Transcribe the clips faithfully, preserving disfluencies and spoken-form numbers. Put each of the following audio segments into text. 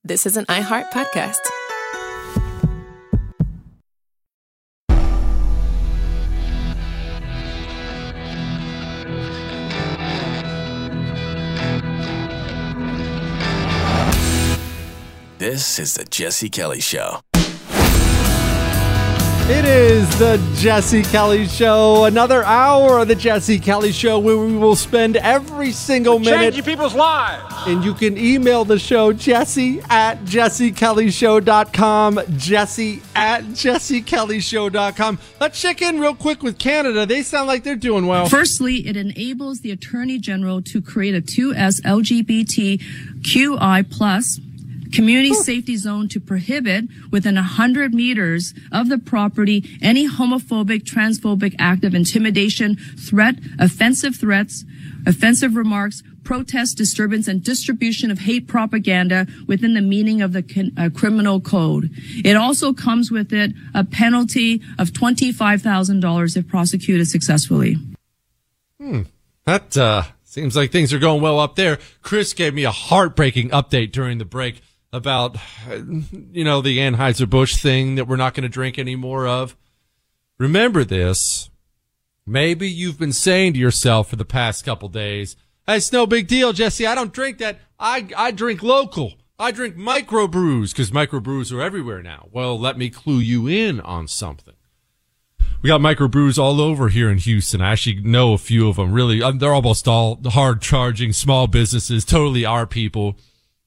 This is an iHeart podcast. This is the Jesse Kelly Show. It is the Jesse Kelly Show, another hour of the Jesse Kelly Show where we will spend every single minute changing people's lives. And you can email the show, Jesse at jesse kelly show dot com, Jesse at jesse kelly show dot com. Let's check in real quick with Canada. They sound like they're doing well. Firstly, it enables the Attorney General to create a two S L G B T Q I plus community safety zone to prohibit within one hundred meters of the property any homophobic, transphobic act of intimidation, threat, offensive threats, offensive remarks, protest, disturbance, and distribution of hate propaganda within the meaning of the con- uh, criminal code. It also comes with it a penalty of twenty-five thousand dollars if prosecuted successfully. Hmm. That uh, seems like things are going well up there. Chris gave me a heartbreaking update during the break about, you know, the Anheuser-Busch thing that we're not going to drink any more of. Remember this. Maybe you've been saying to yourself for the past couple days, hey, it's no big deal, Jesse. I don't drink that. I, I drink local. I drink microbrews because microbrews are everywhere now. Well, let me clue you in on something. We got microbrews all over here in Houston. I actually know a few of them. Really, they're almost all hard-charging small businesses, totally our people.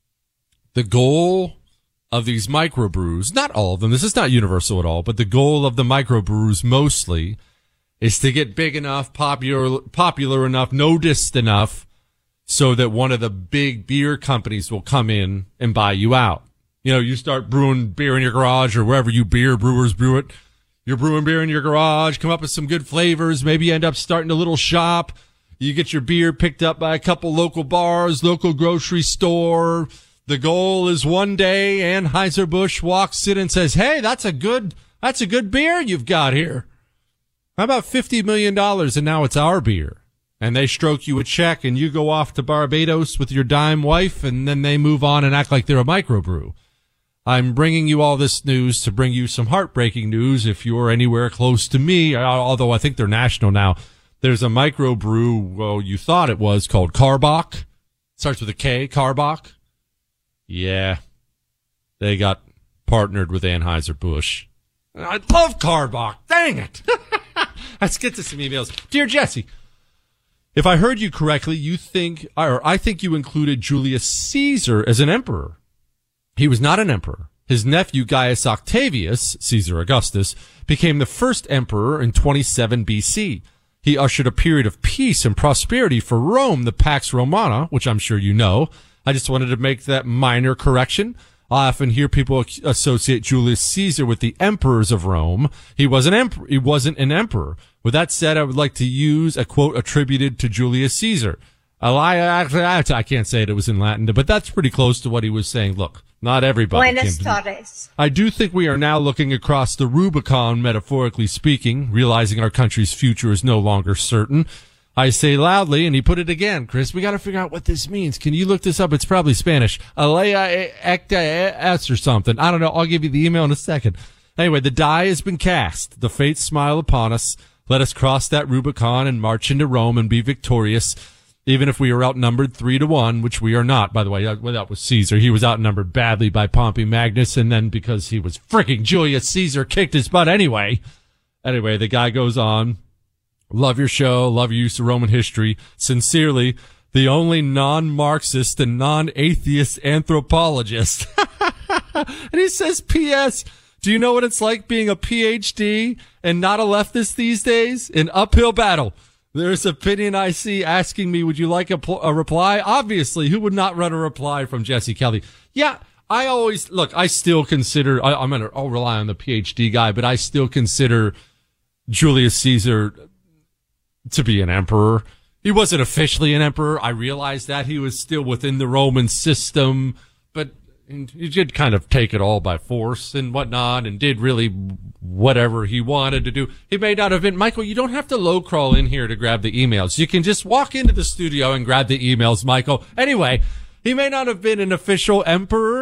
The goal of these microbrews, not all of them, this is not universal at all, but the goal of the microbrews mostly is to get big enough, popular, popular enough, noticed enough so that one of the big beer companies will come in and buy you out. You know, you start brewing beer in your garage or wherever you beer brewers brew it. You're brewing beer in your garage, come up with some good flavors, maybe you end up starting a little shop. You get your beer picked up by a couple local bars, local grocery store. The goal is one day Anheuser-Busch walks in and says, hey, that's a good, that's a good beer you've got here. How about fifty million dollars and now it's our beer? And they stroke you a check and you go off to Barbados with your dime wife and then they move on and act like they're a microbrew. I'm bringing you all this news to bring you some heartbreaking news if you're anywhere close to me, although I think they're national now. There's a microbrew, well, you thought it was, called Karbach. Starts with a K, Karbach. Yeah, they got partnered with Anheuser-Busch. I love Karbach. Dang it. Let's get to some emails. Dear Jesse, if I heard you correctly, you think, or I think you included Julius Caesar as an emperor. He was not an emperor. His nephew Gaius Octavius, Caesar Augustus, became the first emperor in twenty-seven B C. He ushered a period of peace and prosperity for Rome, the Pax Romana, which I'm sure you know. I just wanted to make that minor correction. I often hear people associate Julius Caesar with the emperors of Rome. He was an emperor. He wasn't an emperor. With that said, I would like to use a quote attributed to Julius Caesar. I can't say it. It was in Latin, but that's pretty close to what he was saying. Look, not everybody. Buenas tardes. I do think we are now looking across the Rubicon, metaphorically speaking, realizing our country's future is no longer certain. I say loudly, and he put it again, Chris, we got to figure out what this means. Can you look this up? It's probably Spanish. Alea ecta es or something. I don't know. I'll give you the email in a second. Anyway, the die has been cast. The fates smile upon us. Let us cross that Rubicon and march into Rome and be victorious, even if we are outnumbered three to one, which we are not, by the way. Well, that was Caesar. He was outnumbered badly by Pompey Magnus, and then because he was freaking Julius Caesar, kicked his butt anyway. Anyway, the guy goes on. Love your show. Love your use of Roman history. Sincerely, the only non-Marxist and non-atheist anthropologist. And he says, P S, do you know what it's like being a P H D and not a leftist these days? An uphill battle. There's opinion I see asking me, would you like a, pl- a reply? Obviously, who would not run a reply from Jesse Kelly? Yeah, I always, look, I still consider, I, I'm going to, I'll rely on the P H D guy, but I still consider Julius Caesar to be an emperor. He wasn't officially an emperor. I realized that. He was still within the Roman system, but he did kind of take it all by force and whatnot and did really whatever he wanted to do. He may not have been, Michael, you don't have to low crawl in here to grab the emails. You can just walk into the studio and grab the emails, Michael. Anyway, he may not have been an official emperor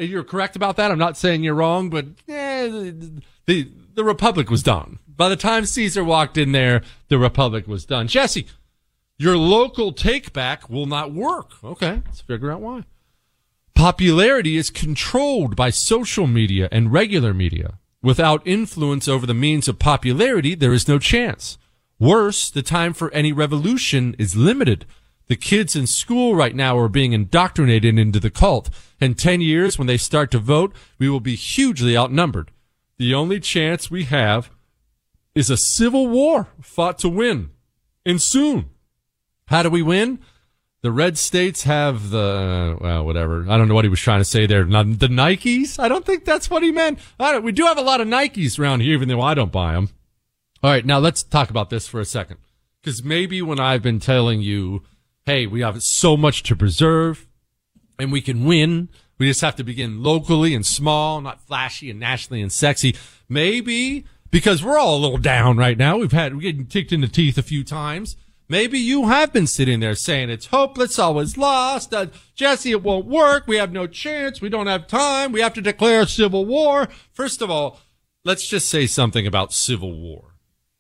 You're correct about that. I'm not saying you're wrong, but eh, the, the the Republic was done. By the time Caesar walked in there, the Republic was done. Jesse, your local take-back will not work. Okay, let's figure out why. Popularity is controlled by social media and regular media. Without influence over the means of popularity, there is no chance. Worse, the time for any revolution is limited. The kids in school right now are being indoctrinated into the cult. In ten years, when they start to vote, we will be hugely outnumbered. The only chance we have is a civil war fought to win. And soon. How do we win? The red states have the, well, whatever. I don't know what he was trying to say there. Not the Nikes? I don't think that's what he meant. I don't, we do have a lot of Nikes around here, even though I don't buy them. All right, now let's talk about this for a second. Because maybe when I've been telling you, hey, we have so much to preserve, and we can win. We just have to begin locally and small, not flashy and nationally and sexy. Maybe because we're all a little down right now. We've had, we're getting kicked in the teeth a few times. Maybe you have been sitting there saying it's hopeless, all is lost. Uh, Jesse, it won't work. We have no chance. We don't have time. We have to declare a civil war. First of all, let's just say something about civil war.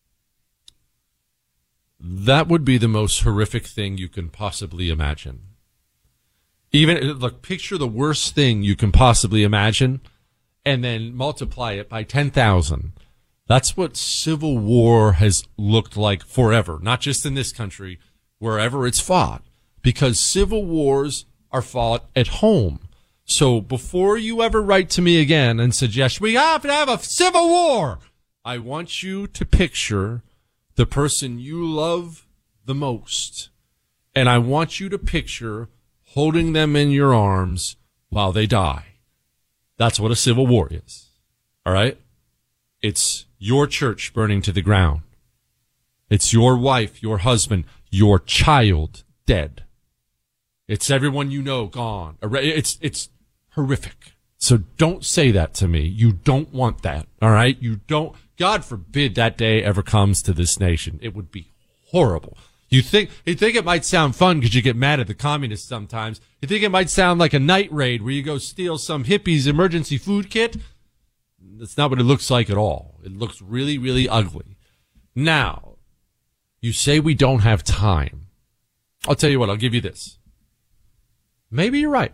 That would be the most horrific thing you can possibly imagine. Even, look, picture the worst thing you can possibly imagine and then multiply it by ten thousand. That's what civil war has looked like forever, not just in this country, wherever it's fought, because civil wars are fought at home. So before you ever write to me again and suggest we have to have a civil war, I want you to picture the person you love the most, and I want you to picture holding them in your arms while they die. That's what a civil war is. All right? It's your church burning to the ground. It's your wife, your husband, your child dead. It's everyone you know gone. It's, it's horrific. So don't say that to me. You don't want that. All right? You don't, God forbid that day ever comes to this nation. It would be horrible. You think, you think it might sound fun because you get mad at the communists sometimes. You think it might sound like a night raid where you go steal some hippie's emergency food kit? That's not what it looks like at all. It looks really, really ugly. Now, you say we don't have time. I'll tell you what, I'll give you this. Maybe you're right.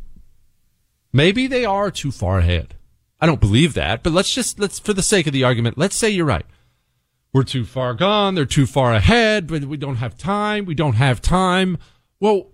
Maybe they are too far ahead. I don't believe that, but let's just, let's, for the sake of the argument, let's say you're right. We're too far gone, they're too far ahead, but we don't have time, we don't have time. Well,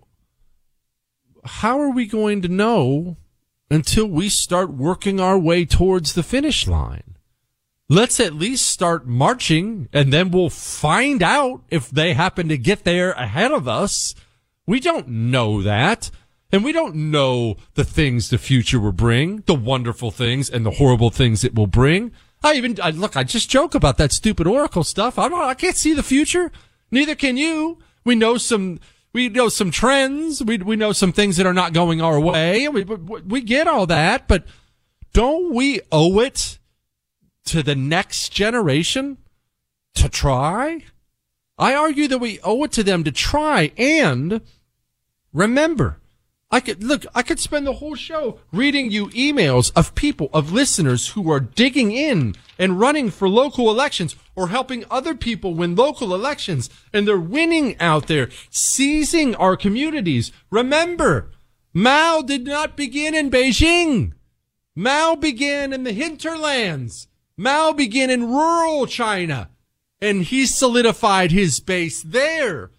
how are we going to know until we start working our way towards the finish line? Let's at least start marching, and then we'll find out if they happen to get there ahead of us. We don't know that. And we don't know the things the future will bring, the wonderful things and the horrible things it will bring. I even, I, look, I just joke about that stupid Oracle stuff. I don't, I can't see the future. Neither can you. We know some, we know some trends. We, we know some things that are not going our way. We, we, we get all that, but don't we owe it to the next generation to try? I argue that we owe it to them to try. And remember, I could, look, I could spend the whole show reading you emails of people, of listeners who are digging in and running for local elections or helping other people win local elections. And they're winning out there, seizing our communities. Remember, Mao did not begin in Beijing. Mao began in the hinterlands. Mao began in rural China. And he solidified his base there.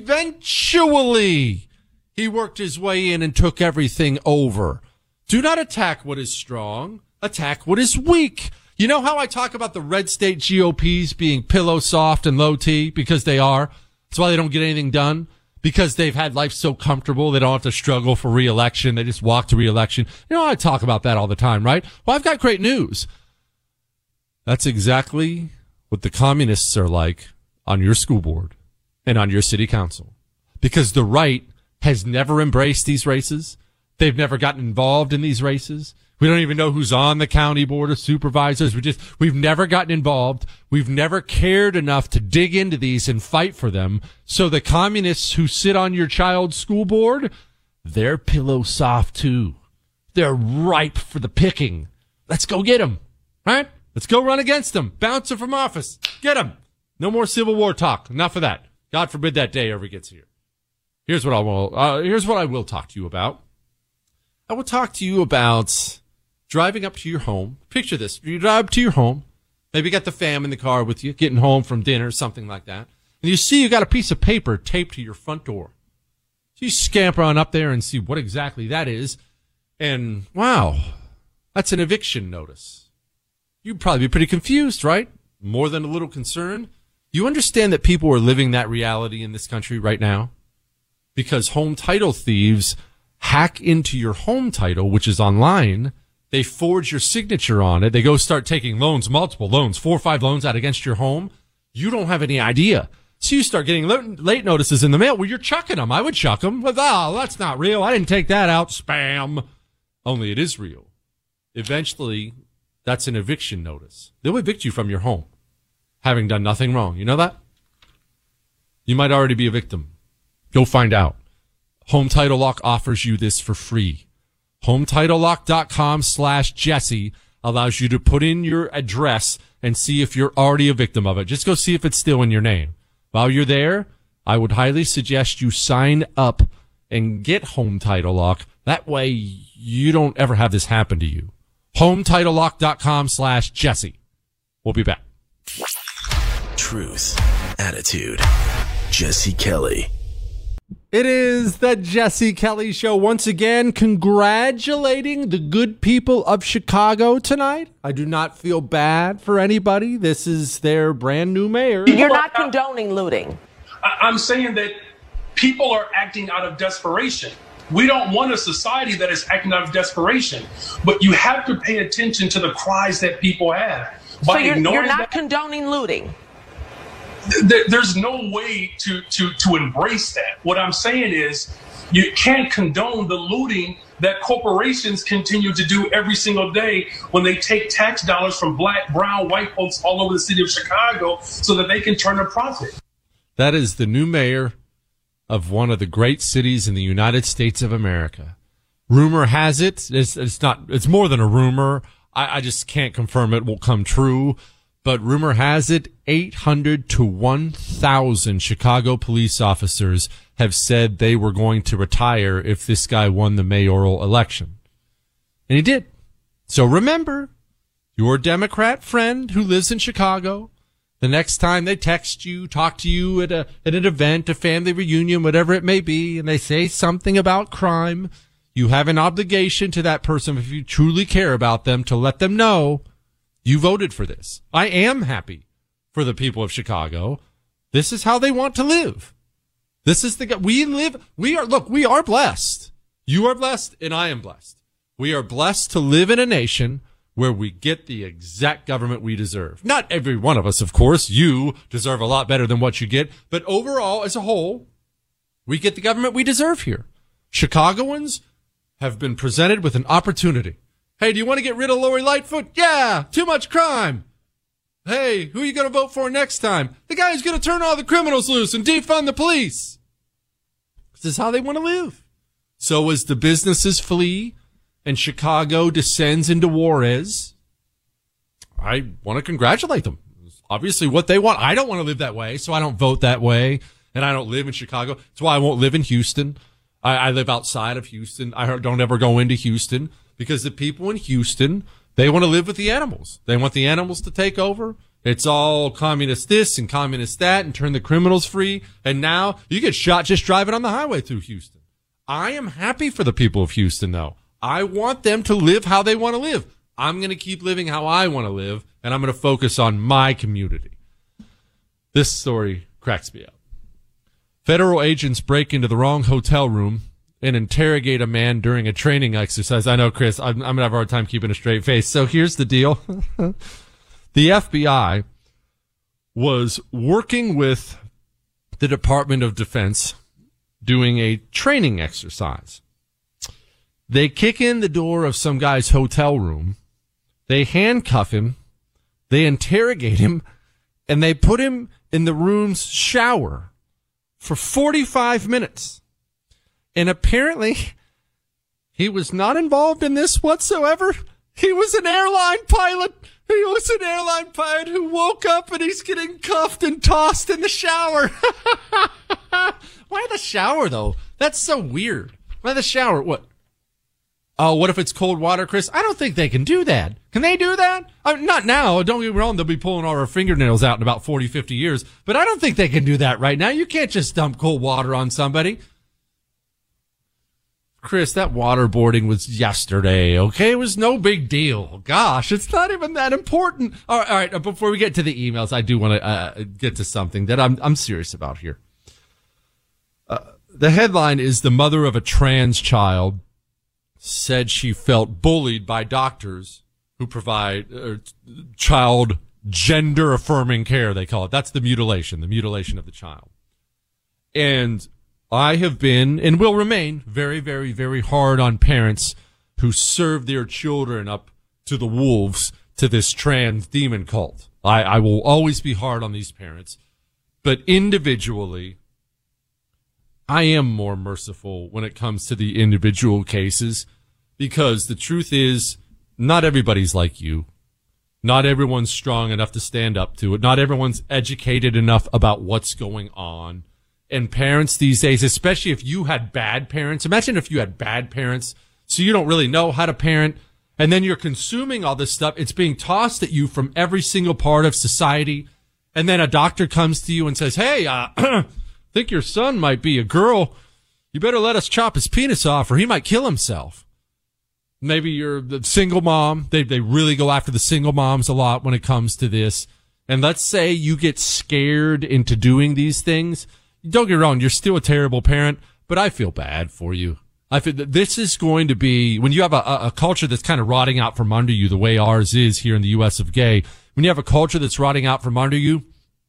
Eventually, he worked his way in and took everything over. Do not attack what is strong. Attack what is weak. You know how I talk about the red state G O Ps being pillow soft and low T? Because they are. That's why they don't get anything done. Because they've had life so comfortable, they don't have to struggle for re-election. They just walk to re-election. You know, I talk about that all the time, right? Well, I've got great news. That's exactly what the communists are like on your school board and on your city council. Because the right has never embraced these races. They've never gotten involved in these races. We don't even know who's on the county board of supervisors. We just, we've never gotten involved. We've never cared enough to dig into these and fight for them. So the communists who sit on your child's school board, they're pillow soft too. They're ripe for the picking. Let's go get them, right? Let's go run against them. Bounce them from office. Get them. No more Civil War talk. Enough of that. God forbid that day ever gets here. Here's what I will, uh, here's what I will talk to you about. I will talk to you about driving up to your home. Picture this. You drive to your home. Maybe you got the fam in the car with you, getting home from dinner, something like that. And you see you got a piece of paper taped to your front door. So you scamper on up there and see what exactly that is. And wow, that's an eviction notice. You'd probably be pretty confused, right? More than a little concerned. You understand that people are living that reality in this country right now? Because home title thieves hack into your home title, which is online. They forge your signature on it. They go start taking loans, multiple loans, four or five loans out against your home. You don't have any idea. So you start getting late notices in the mail. Well, you're chucking them. I would chuck them. But, oh, that's not real. I didn't take that out. Spam. Only it is real. Eventually, that's an eviction notice. They'll evict you from your home, having done nothing wrong. You know that? You might already be a victim. Go find out. Home Title Lock offers you this for free. HomeTitleLock.com slash Jesse allows you to put in your address and see if you're already a victim of it. Just go see if it's still in your name. While you're there, I would highly suggest you sign up and get Home Title Lock. That way you don't ever have this happen to you. HomeTitleLock.com slash Jesse. We'll be back. Truth, attitude, Jesse Kelly. It is the Jesse Kelly Show once again, congratulating the good people of Chicago tonight. I do not feel bad for anybody. This is their brand new mayor. You're not condoning looting. I'm saying that people are acting out of desperation. We don't want a society that is acting out of desperation, but you have to pay attention to the cries that people have. By so you're, you're not that, condoning looting. Th- there's no way to, to, to embrace that. What I'm saying is you can't condone the looting that corporations continue to do every single day when they take tax dollars from black, brown, white folks all over the city of Chicago so that they can turn a profit. That is the new mayor of one of the great cities in the United States of America. Rumor has it, it's, it's not, it's more than a rumor. I, I just can't confirm it will come true. But rumor has it, eight hundred to one thousand Chicago police officers have said they were going to retire if this guy won the mayoral election. And he did. So remember, your Democrat friend who lives in Chicago, the next time they text you, talk to you at a at an event, a family reunion, whatever it may be, and they say something about crime, you have an obligation to that person, if you truly care about them, to let them know you voted for this. I am happy for the people of Chicago. This is how they want to live. This is the, we live, we are, look, we are blessed. You are blessed and I am blessed. We are blessed to live in a nation where we get the exact government we deserve. Not every one of us, of course. You deserve a lot better than what you get. But overall, as a whole, we get the government we deserve here. Chicagoans have been presented with an opportunity. Hey, do you want to get rid of Lori Lightfoot? Yeah, too much crime. Hey, who are you going to vote for next time? The guy who's going to turn all the criminals loose and defund the police. This is how they want to live. So as the businesses flee and Chicago descends into Juarez, I want to congratulate them. It's obviously what they want. I don't want to live that way, so I don't vote that way, and I don't live in Chicago. That's why I won't live in Houston. I, I live outside of Houston. I don't ever go into Houston. Because the people in Houston, they want to live with the animals. They want the animals to take over. It's all communist this and communist that and turn the criminals free. And now you get shot just driving on the highway through Houston. I am happy for the people of Houston, though. I want them to live how they want to live. I'm going to keep living how I want to live, and I'm going to focus on my community. This story cracks me up. Federal agents break into the wrong hotel room and interrogate a man during a training exercise. I know, Chris, I'm, I'm going to have a hard time keeping a straight face. So here's the deal. The F B I was working with the Department of Defense doing a training exercise. They kick in the door of some guy's hotel room. They handcuff him. They interrogate him. And they put him in the room's shower for forty-five minutes. And apparently, He was not involved in this whatsoever. He was an airline pilot. He was an airline pilot who woke up and he's getting cuffed and tossed in the shower. Why the shower, though? That's so weird. Why the shower? What? Oh, what if it's cold water, Chris? I don't think they can do that. Can they do that? I mean, not now. Don't get me wrong. They'll be pulling all our fingernails out in about forty, fifty years. But I don't think they can do that right now. You can't just dump cold water on somebody. Chris, that waterboarding was yesterday, okay? It was no big deal. Gosh, it's not even that important. All right, all right, before we get to the emails, I do want to uh, get to something that I'm I'm serious about here. Uh, the headline is the mother of a trans child said she felt bullied by doctors who provide uh, child gender-affirming care, they call it. That's the mutilation, the mutilation of the child. And I have been and will remain very, very, very hard on parents who serve their children up to the wolves to this trans demon cult. I, I will always be hard on these parents. But individually, I am more merciful when it comes to the individual cases, because the truth is, not everybody's like you. Not everyone's strong enough to stand up to it. Not everyone's educated enough about what's going on. And parents these days, especially if you had bad parents, imagine if you had bad parents, so you don't really know how to parent, and then you're consuming all this stuff. It's being tossed at you from every single part of society. And then a doctor comes to you and says, hey, uh, I think your son might be a girl. You better let us chop his penis off or he might kill himself. Maybe you're the single mom. They, they really go after the single moms a lot when it comes to this. And let's say you get scared into doing these things. Don't get me wrong, you're still a terrible parent, but I feel bad for you. I feel that this is going to be, when you have a, a culture that's kind of rotting out from under you, the way ours is here in the U S of gay, when you have a culture that's rotting out from under you,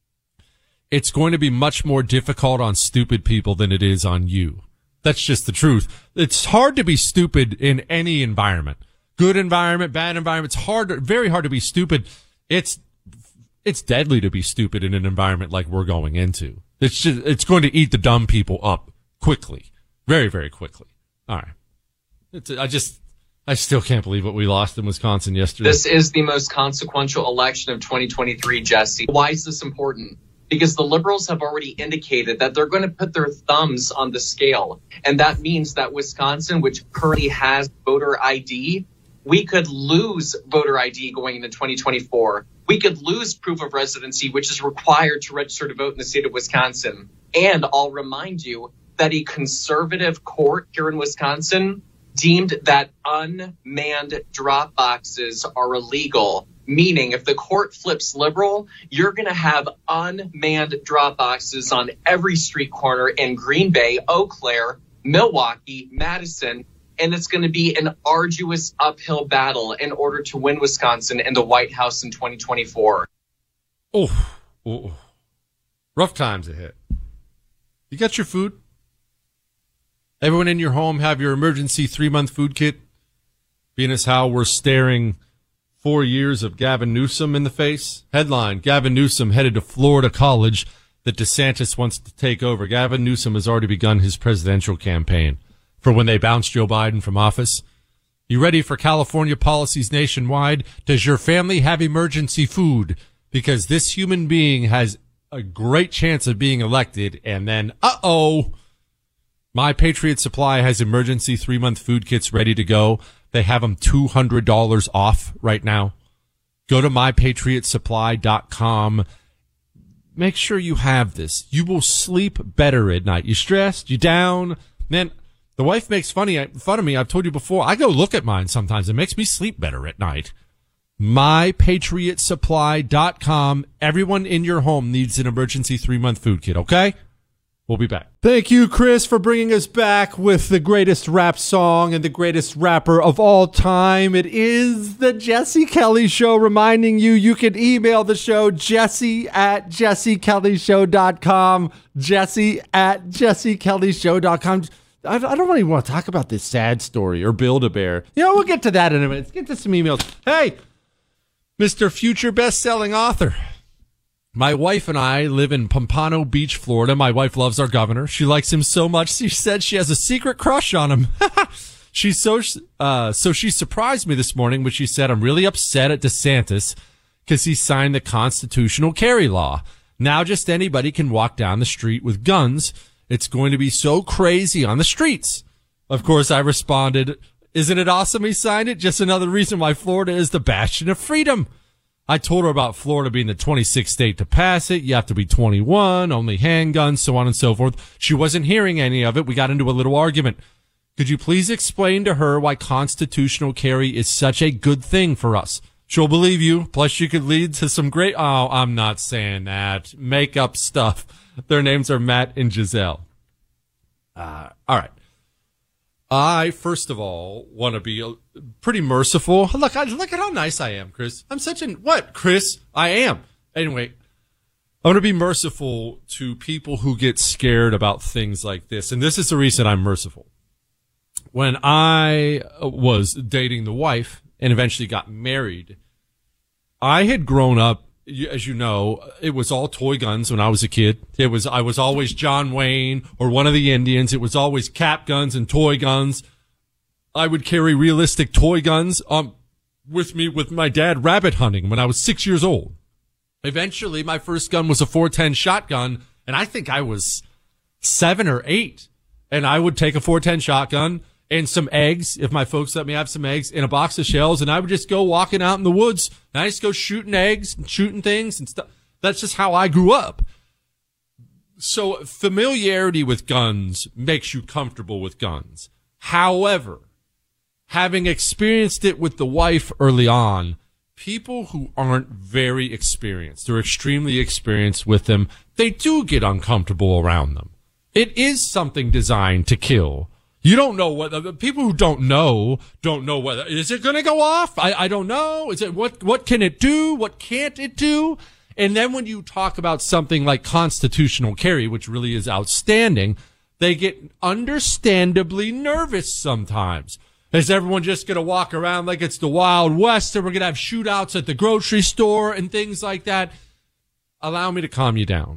it's going to be much more difficult on stupid people than it is on you. That's just the truth. It's hard to be stupid in any environment. Good environment, bad environment. It's hard, very hard to be stupid. It's, it's deadly to be stupid in an environment like we're going into. It's just, it's going to eat the dumb people up quickly. Very, very quickly. All right. It's, I just, I still can't believe what we lost in Wisconsin yesterday. This is the most consequential election of twenty twenty-three, Jesse. Why is this important? Because the liberals have already indicated that they're going to put their thumbs on the scale. And that means that Wisconsin, which currently has voter I D, we could lose voter I D going into twenty twenty-four. We could lose proof of residency, which is required to register to vote in the state of Wisconsin. And I'll remind you that a conservative court here in Wisconsin deemed that unmanned drop boxes are illegal. Meaning, if the court flips liberal, you're going to have unmanned drop boxes on every street corner in Green Bay, Eau Claire, Milwaukee, Madison. And it's going to be an arduous uphill battle in order to win Wisconsin and the White House in twenty twenty-four. Oh, oh, rough times ahead. You got your food? Everyone in your home have your emergency three-month food kit? Being as how we're staring four years of Gavin Newsom in the face. Headline, Gavin Newsom headed to Florida college that DeSantis wants to take over. Gavin Newsom has already begun his presidential campaign for when they bounce Joe Biden from office. You ready for California policies nationwide? Does your family have emergency food? Because this human being has a great chance of being elected, and then, uh-oh, My Patriot Supply has emergency three-month food kits ready to go. They have them two hundred dollars off right now. Go to my patriot supply dot com. Make sure you have this. You will sleep better at night. You stressed? You down? Man, the wife makes funny fun of me. I've told you before. I go look at mine sometimes. It makes me sleep better at night. my patriot supply dot com. Everyone in your home needs an emergency three-month food kit, okay? We'll be back. Thank you, Chris, for bringing us back with the greatest rap song and the greatest rapper of all time. It is the Jesse Kelly Show, reminding you you can email the show, Jesse at jesse kelly show dot com, Jesse at jesse kelly show dot com. I don't really want to talk about this sad story or Build-A-Bear. You know, we'll get to that in a minute. Let's get to some emails. Hey, Mister Future Best-Selling Author. My wife and I live in Pompano Beach, Florida. My wife loves our governor. She likes him so much, she said she has a secret crush on him. She's so, uh, so she surprised me this morning when she said, I'm really upset at DeSantis because he signed the constitutional carry law. Now just anybody can walk down the street with guns. It's going to be so crazy on the streets. Of course, I responded, isn't it awesome he signed it? Just another reason why Florida is the bastion of freedom. I told her about Florida being the twenty-sixth state to pass it. You have to be twenty-one, only handguns, so on and so forth. She wasn't hearing any of it. We got into a little argument. Could you please explain to her why constitutional carry is such a good thing for us? She'll believe you. Plus, you could lead to some great... Oh, I'm not saying that. Make up stuff. Their names are Matt and Giselle. Uh, all right. I, first of all, want to be a, pretty merciful. Look, I, look at how nice I am, Chris. I'm such an... What, Chris? I am. Anyway, I want to be merciful to people who get scared about things like this. And this is the reason I'm merciful. When I was dating the wife and eventually got married, I had grown up, as you know, it was all toy guns when I was a kid. It was, I was always John Wayne or one of the Indians. It was always cap guns and toy guns. I would carry realistic toy guns, um, with me with my dad rabbit hunting when I was six years old. Eventually, my first gun was a four ten shotgun, and I think I was seven or eight. And I would take a four ten shotgun and some eggs, if my folks let me have some eggs, and a box of shells, and I would just go walking out in the woods, and I just go shooting eggs and shooting things and stuff. That's just how I grew up. So familiarity with guns makes you comfortable with guns. However, having experienced it with the wife early on, people who aren't very experienced or extremely experienced with them, they do get uncomfortable around them. It is something designed to kill. You don't know whether the people who don't know don't know whether is it going to go off. I, I don't know. Is it what what can it do? What can't it do? And then when you talk about something like constitutional carry, which really is outstanding, they get understandably nervous sometimes. Is everyone just going to walk around like it's the Wild West and we're going to have shootouts at the grocery store and things like that? Allow me to calm you down.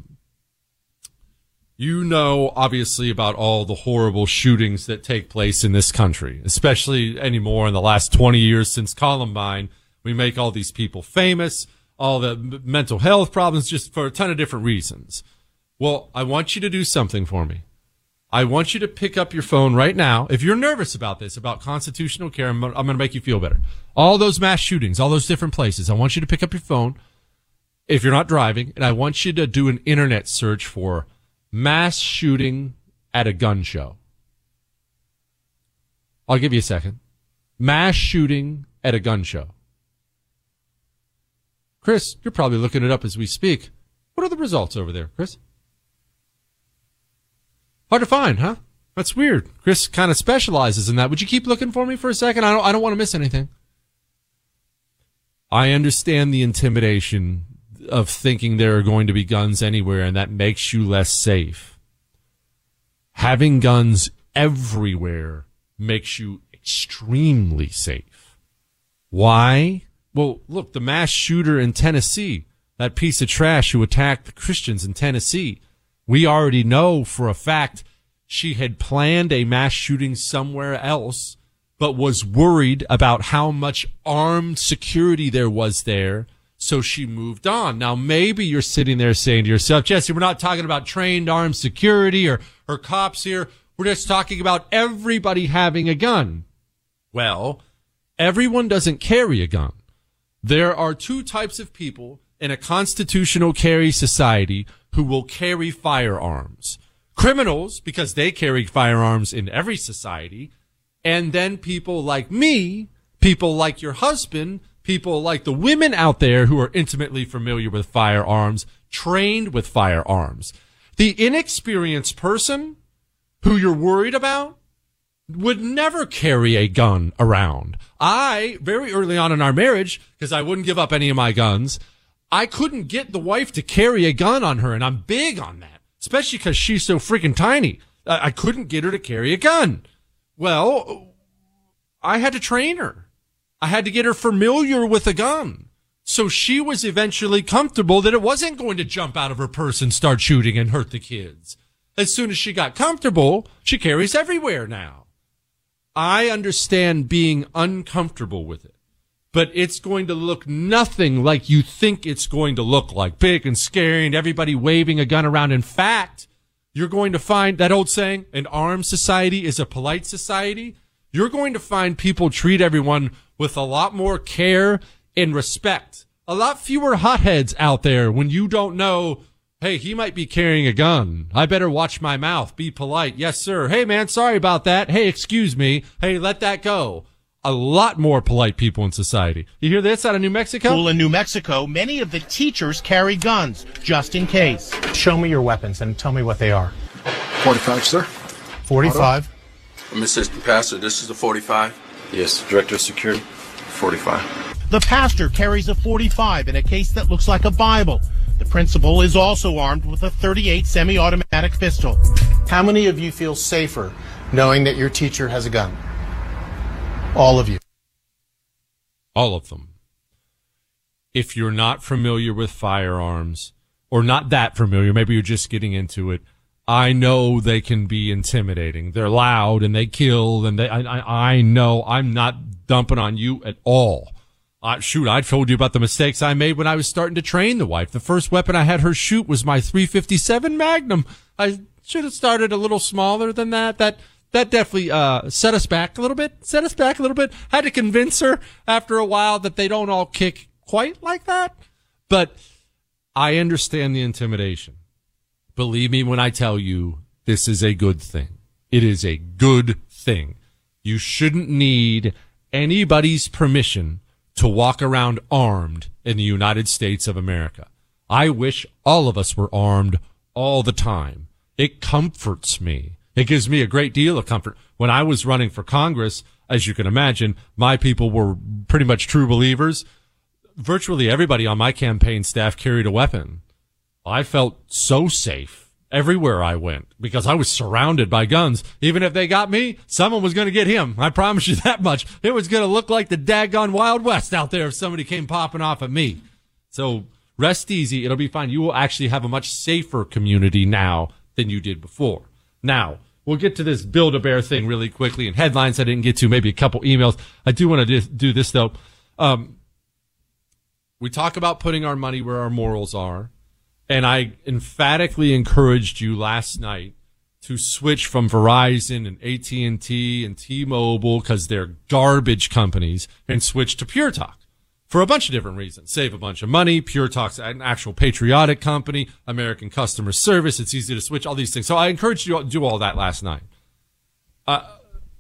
You know, obviously, about all the horrible shootings that take place in this country, especially anymore in the last twenty years since Columbine. We make all these people famous, all the m- mental health problems, just for a ton of different reasons. Well, I want you to do something for me. I want you to pick up your phone right now. If you're nervous about this, about constitutional care, I'm, I'm going to make you feel better. All those mass shootings, all those different places, I want you to pick up your phone if you're not driving, and I want you to do an internet search for mass shooting at a gun show. I'll give you a second. Mass shooting at a gun show. Chris, you're probably looking it up as we speak. What are the results over there, Chris? Hard to find, huh? That's weird. Chris kind of specializes in that. Would you keep looking for me for a second? I don't, I don't want to miss anything. I understand the intimidation of thinking there are going to be guns anywhere, and that makes you less safe. Having guns everywhere makes you extremely safe. Why? Well, look, the mass shooter in Tennessee, that piece of trash who attacked the Christians in Tennessee, we already know for a fact she had planned a mass shooting somewhere else, but was worried about how much armed security there was there. So she moved on. Now, maybe you're sitting there saying to yourself, Jesse, we're not talking about trained armed security or, or cops here. We're just talking about everybody having a gun. Well, everyone doesn't carry a gun. There are two types of people in a constitutional carry society who will carry firearms. Criminals, because they carry firearms in every society. And then people like me, people like your husband, people like the women out there who are intimately familiar with firearms, trained with firearms. The inexperienced person who you're worried about would never carry a gun around. I, very early on in our marriage, because I wouldn't give up any of my guns, I couldn't get the wife to carry a gun on her, and I'm big on that, especially because she's so freaking tiny. I couldn't get her to carry a gun. Well, I had to train her. I had to get her familiar with a gun. So she was eventually comfortable that it wasn't going to jump out of her purse and start shooting and hurt the kids. As soon as she got comfortable, she carries everywhere now. I understand being uncomfortable with it, but it's going to look nothing like you think it's going to look like. Big and scary and everybody waving a gun around. In fact, you're going to find that old saying, an armed society is a polite society. You're going to find people treat everyone with a lot more care and respect. A lot fewer hotheads out there when you don't know, hey, he might be carrying a gun. I better watch my mouth. Be polite. Yes, sir. Hey, man, sorry about that. Hey, excuse me. Hey, let that go. A lot more polite people in society. You hear this out of New Mexico? School in New Mexico, many of the teachers carry guns, just in case. Show me your weapons and tell me what they are. forty-five, sir. forty-five. I'm assistant pastor. This is the forty-five. Yes, director of security. forty-five. The pastor carries a forty-five in a case that looks like a Bible. The principal is also armed with a thirty-eight semi-automatic pistol. How many of you feel safer knowing that your teacher has a gun? All of you. All of them. If you're not familiar with firearms, or not that familiar, maybe you're just getting into it, I know they can be intimidating. They're loud and they kill, and they. I, I, I know. I'm not dumping on you at all. Uh, shoot, I told you about the mistakes I made when I was starting to train the wife. The first weapon I had her shoot was my three fifty-seven Magnum. I should have started a little smaller than that. That that definitely uh set us back a little bit. Set us back a little bit. Had to convince her after a while that they don't all kick quite like that. But I understand the intimidation. Believe me when I tell you this is a good thing. It is a good thing. You shouldn't need anybody's permission to walk around armed in the United States of America. I wish all of us were armed all the time. It comforts me. It gives me a great deal of comfort. When I was running for Congress, as you can imagine, my people were pretty much true believers. Virtually everybody on my campaign staff carried a weapon. I felt so safe everywhere I went because I was surrounded by guns. Even if they got me, someone was going to get him. I promise you that much. It was going to look like the daggone Wild West out there if somebody came popping off at me. So rest easy. It'll be fine. You will actually have a much safer community now than you did before. Now, we'll get to this Build-A-Bear thing really quickly and headlines I didn't get to, maybe a couple emails. I do want to do this, though. Um, we talk about putting our money where our morals are. And I emphatically encouraged you last night to switch from Verizon and A T and T and T-Mobile because they're garbage companies and switch to Pure Talk for a bunch of different reasons. Save a bunch of money. Pure Talk's an actual patriotic company, American customer service. It's easy to switch, all these things. So I encouraged you to do all that last night. Uh,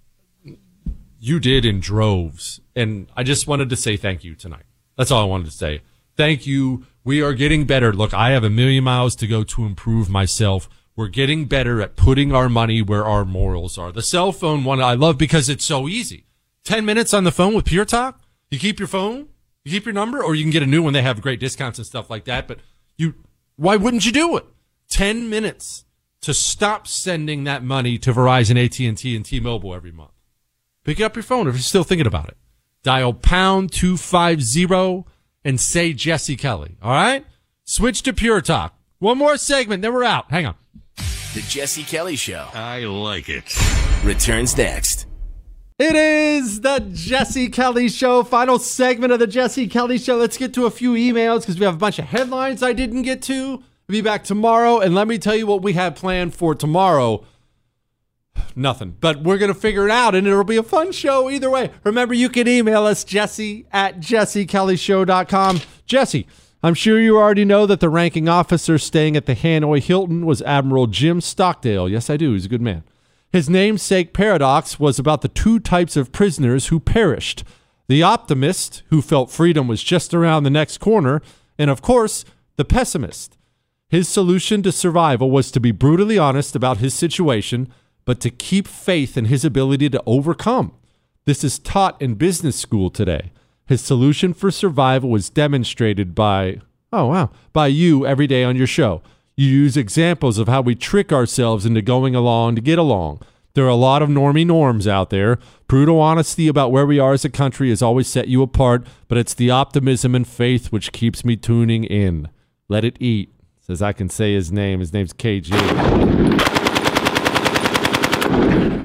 you did in droves. And I just wanted to say thank you tonight. That's all I wanted to say. Thank you. We are getting better. Look, I have a million miles to go to improve myself. We're getting better at putting our money where our morals are. The cell phone one I love because it's so easy. Ten minutes on the phone with Pure Talk. You keep your phone, you keep your number, or you can get a new one. They have great discounts and stuff like that. But you, why wouldn't you do it? Ten minutes to stop sending that money to Verizon, A T and T, and T-Mobile every month. Pick up your phone if you're still thinking about it. Dial pound two five zero and say Jesse Kelly. All right? Switch to Pure Talk. One more segment, then we're out. Hang on. The Jesse Kelly Show I like it. returns next. It is the Jesse Kelly Show, final segment of the Jesse Kelly Show. Let's get to a few emails because we have a bunch of headlines I didn't get to. We'll be back tomorrow, and let me tell you what we have planned for tomorrow. Nothing, but we're going to figure it out, and it'll be a fun show either way. Remember, you can email us, Jesse at jesse kelly show dot com. Jesse, I'm sure you already know that the ranking officer staying at the Hanoi Hilton was Admiral Jim Stockdale. Yes, I do. He's a good man. His namesake paradox was about the two types of prisoners who perished. The optimist, who felt freedom was just around the next corner, and of course, the pessimist. His solution to survival was to be brutally honest about his situation, but to keep faith in his ability to overcome. This is taught in business school today. His solution for survival was demonstrated by, oh wow, by you every day on your show. You use examples of how we trick ourselves into going along to get along. There are a lot of normie norms out there. Brutal honesty about where we are as a country has always set you apart, but it's the optimism and faith which keeps me tuning in. Let it eat. Says I can say his name. His name's K G.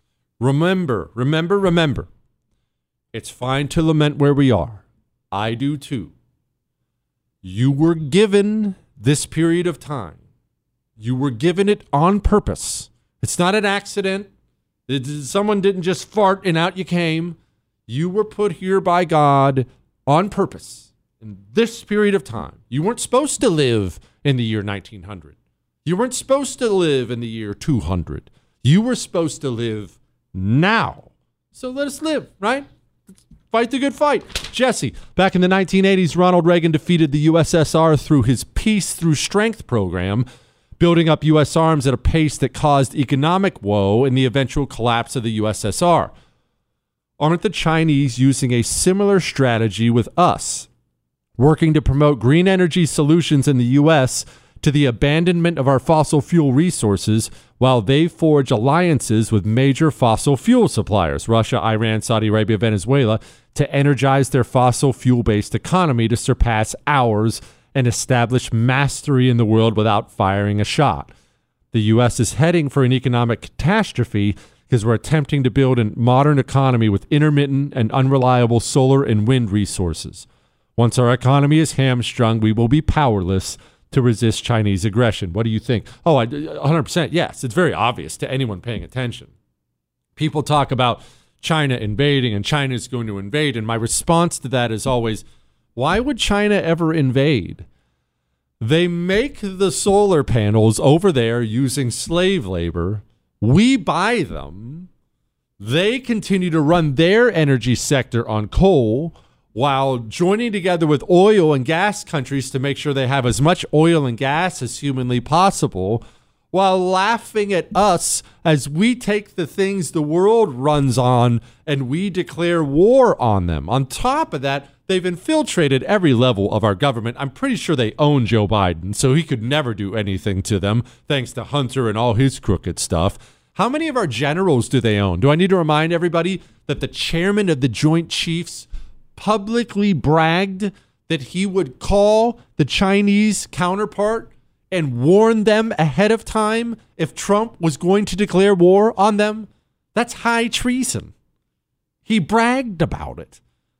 Remember, remember, remember, it's fine to lament where we are. I do too. You were given this period of time. You were given it on purpose. It's not an accident. It, someone didn't just fart and out you came. You were put here by God on purpose in this period of time. You weren't supposed to live in the year nineteen hundred. You weren't supposed to live in the year two hundred. You were supposed to live now. So let us live, right? Let's fight the good fight. Jesse, back in the nineteen eighties, Ronald Reagan defeated the U S S R through his Peace Through Strength program, building up U S arms at a pace that caused economic woe and the eventual collapse of the U S S R. Aren't the Chinese using a similar strategy with us, working to promote green energy solutions in the U S to the abandonment of our fossil fuel resources while they forge alliances with major fossil fuel suppliers, Russia, Iran, Saudi Arabia, Venezuela, to energize their fossil fuel-based economy to surpass ours and establish mastery in the world without firing a shot? The U S is heading for an economic catastrophe because we're attempting to build a modern economy with intermittent and unreliable solar and wind resources. Once our economy is hamstrung, we will be powerless to resist Chinese aggression. What do you think? Oh, I, one hundred percent. Yes, it's very obvious to anyone paying attention. People talk about China invading and China is going to invade. And my response to that is always, why would China ever invade? They make the solar panels over there using slave labor. We buy them. They continue to run their energy sector on coal while joining together with oil and gas countries to make sure they have as much oil and gas as humanly possible, while laughing at us as we take the things the world runs on and we declare war on them. On top of that, they've infiltrated every level of our government. I'm pretty sure they own Joe Biden, so he could never do anything to them, thanks to Hunter and all his crooked stuff. How many of our generals do they own? Do I need to remind everybody that the chairman of the Joint Chiefs publicly bragged that he would call the Chinese counterpart and warn them ahead of time if Trump was going to declare war on them? That's high treason. He bragged about it.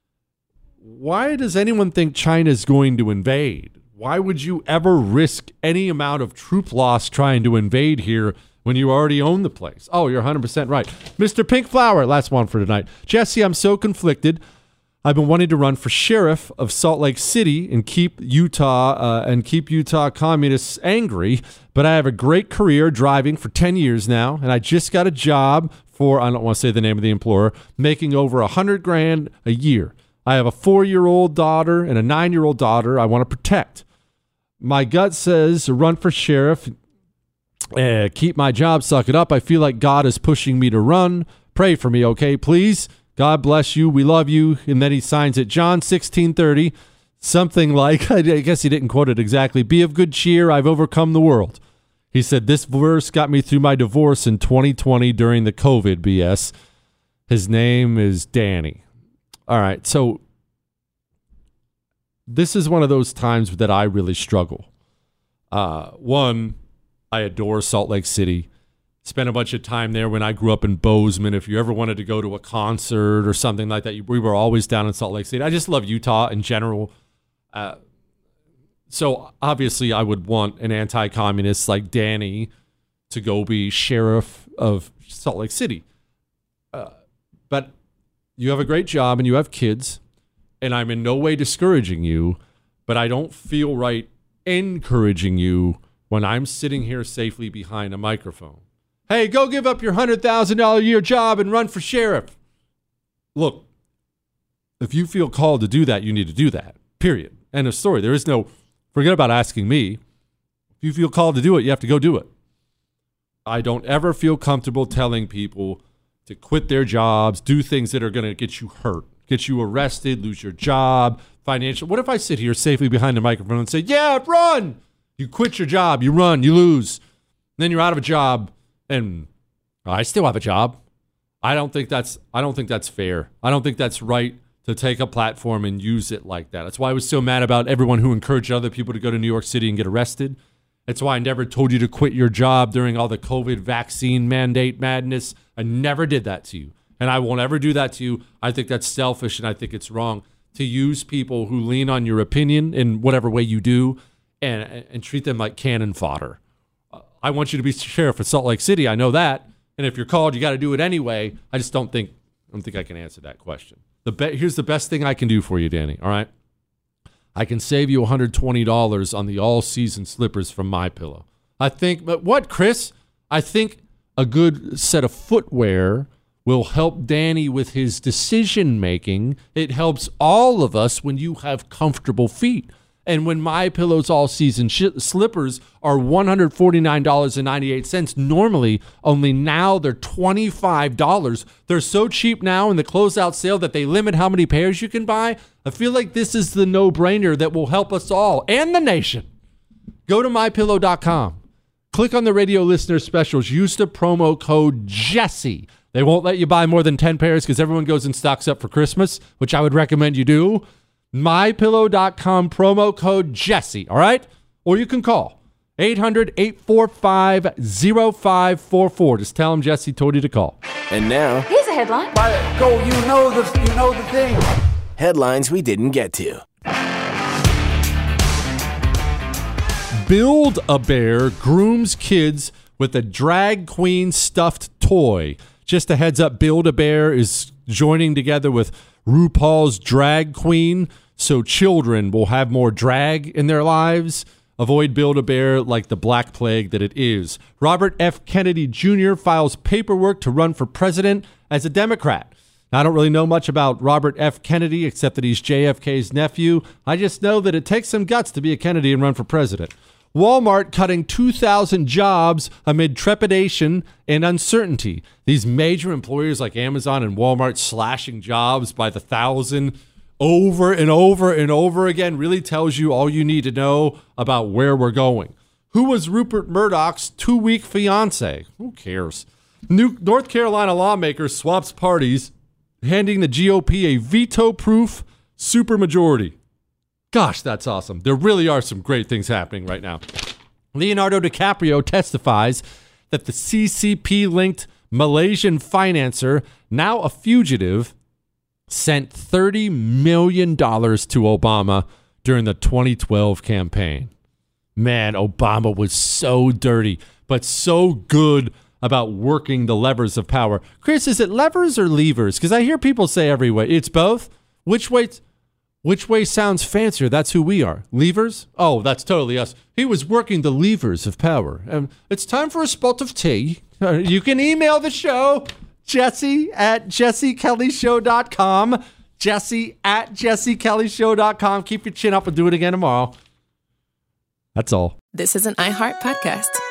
Why does anyone think China is going to invade? Why would you ever risk any amount of troop loss trying to invade here when you already own the place? Oh, you're one hundred percent right. Mister Pink Flower, last one for tonight. Jesse, I'm so conflicted. I've been wanting to run for sheriff of Salt Lake City and keep Utah uh, and keep Utah communists angry, but I have a great career driving for ten years now, and I just got a job for, I don't want to say the name of the employer, making over a hundred grand a year. I have a four-year-old daughter and a nine-year-old daughter I want to protect. My gut says run for sheriff, uh, keep my job, suck it up. I feel like God is pushing me to run. Pray for me, okay, please? God bless you. We love you. And then he signs it. John sixteen thirty, something like, I guess he didn't quote it exactly. Be of good cheer. I've overcome the world. He said, this verse got me through my divorce in twenty twenty during the COVID B S. His name is Danny. All right. So this is one of those times that I really struggle. Uh, one, I adore Salt Lake City. Spent a bunch of time there when I grew up in Bozeman. If you ever wanted to go to a concert or something like that, we were always down in Salt Lake City. I just love Utah in general. Uh, so obviously I would want an anti-communist like Danny to go be sheriff of Salt Lake City. Uh, but you have a great job and you have kids, and I'm in no way discouraging you, but I don't feel right encouraging you when I'm sitting here safely behind a microphone. Hey, go give up your one hundred thousand dollars a year job and run for sheriff. Look, if you feel called to do that, you need to do that. Period. End of story. There is no, forget about asking me. If you feel called to do it, you have to go do it. I don't ever feel comfortable telling people to quit their jobs, do things that are going to get you hurt, get you arrested, lose your job, financial. What if I sit here safely behind the microphone and say, yeah, run. You quit your job, you run, you lose. Then you're out of a job. And I still have a job. I don't think that's I don't think that's fair. I don't think that's right to take a platform and use it like that. That's why I was so mad about everyone who encouraged other people to go to New York City and get arrested. That's why I never told you to quit your job during all the COVID vaccine mandate madness. I never did that to you. And I won't ever do that to you. I think that's selfish, and I think it's wrong to use people who lean on your opinion in whatever way you do and, and treat them like cannon fodder. I want you to be sheriff of Salt Lake City. I know that. And if you're called, you got to do it anyway. I just don't think I don't think I can answer that question. The be- Here's the best thing I can do for you, Danny, all right? I can save you one hundred twenty dollars on the all-season slippers from MyPillow. I think, but what, Chris? I think a good set of footwear will help Danny with his decision-making. It helps all of us when you have comfortable feet. And when MyPillow's all-season sh- slippers are one hundred forty-nine dollars and ninety-eight cents, normally, only now they're twenty-five dollars. They're so cheap now in the closeout sale that they limit how many pairs you can buy. I feel like this is the no-brainer that will help us all and the nation. Go to my pillow dot com. Click on the radio listener specials. Use the promo code Jesse. They won't let you buy more than ten pairs because everyone goes and stocks up for Christmas, which I would recommend you do. my pillow dot com, promo code Jesse, all right? Or you can call eight hundred, eight four five, oh five four four. Just tell them Jesse told you to call. And now, Here's a headline. Go, you know the, you know the thing. headlines we didn't get to. Build-A-Bear grooms kids with a drag queen stuffed toy. Just a heads up, Build-A-Bear is joining together with RuPaul's Drag Queen, so children will have more drag in their lives. Avoid Build-A-Bear like the Black Plague that it is. Robert F. Kennedy Junior files paperwork to run for president as a Democrat. Now, I don't really know much about Robert F. Kennedy except that he's J F K's nephew. I just know that it takes some guts to be a Kennedy and run for president. Walmart cutting two thousand jobs amid trepidation and uncertainty. These major employers like Amazon and Walmart slashing jobs by the thousand over and over and over again really tells you all you need to know about where we're going. Who was Rupert Murdoch's two-week fiance? Who cares? New North Carolina lawmaker swaps parties, handing the G O P a veto-proof supermajority. Gosh, that's awesome. There really are some great things happening right now. Leonardo DiCaprio testifies that the C C P-linked Malaysian financer, now a fugitive, sent thirty million dollars to Obama during the twenty twelve campaign. Man, Obama was so dirty, but so good about working the levers of power. Chris, is it levers or levers? Because I hear people say every way. It's both. Which way... Which way sounds fancier? That's who we are. Levers? Oh, that's totally us. He was working the levers of power. Um, it's time for a spot of tea. Uh, you can email the show, Jesse at jesse kelly show dot com. Jesse at jesse kelly show dot com. Keep your chin up and do it again tomorrow. That's all. This is an iHeart podcast.